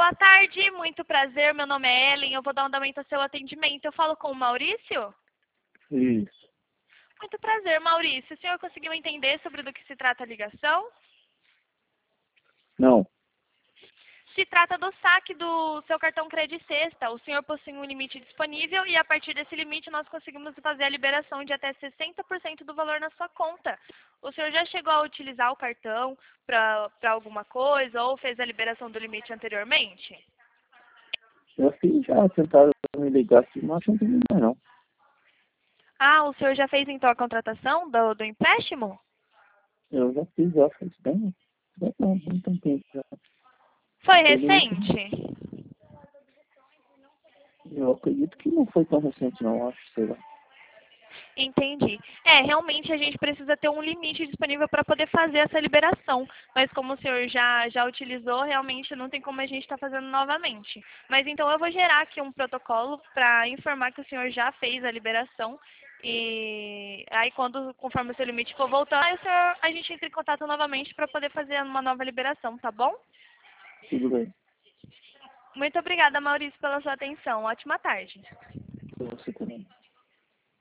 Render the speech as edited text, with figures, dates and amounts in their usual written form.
Boa tarde, muito prazer. Meu nome é Ellen. Eu vou dar um andamento ao seu atendimento. Eu falo com o Maurício? Isso. Muito prazer, Maurício. O senhor conseguiu entender sobre do que se trata a ligação? Não. Se trata do saque do seu cartão Credit Sexta. O senhor possui um limite disponível e a partir desse limite nós conseguimos fazer a liberação de até 60% do valor na sua conta. O senhor já chegou a utilizar o cartão para alguma coisa ou fez a liberação do limite anteriormente? Já fiz, já tentaram me ligar aqui, mas não tem não. Ah, o senhor já fez então a contratação do empréstimo? Eu já fiz, já faz bem não tem tempo já. Foi Foi limite. recente? Eu acredito que não foi tão recente não, acho, sei lá. Entendi. Realmente a gente precisa ter um limite disponível para poder fazer essa liberação. Mas como o senhor já utilizou, realmente não tem como a gente estar fazendo novamente. Mas então eu vou gerar aqui um protocolo para informar que o senhor já fez a liberação. E aí conforme o seu limite for voltando, aí a gente entra em contato novamente para poder fazer uma nova liberação, tá bom? Tudo bem. Muito obrigada, Maurício, pela sua atenção. Ótima tarde. Pra você também.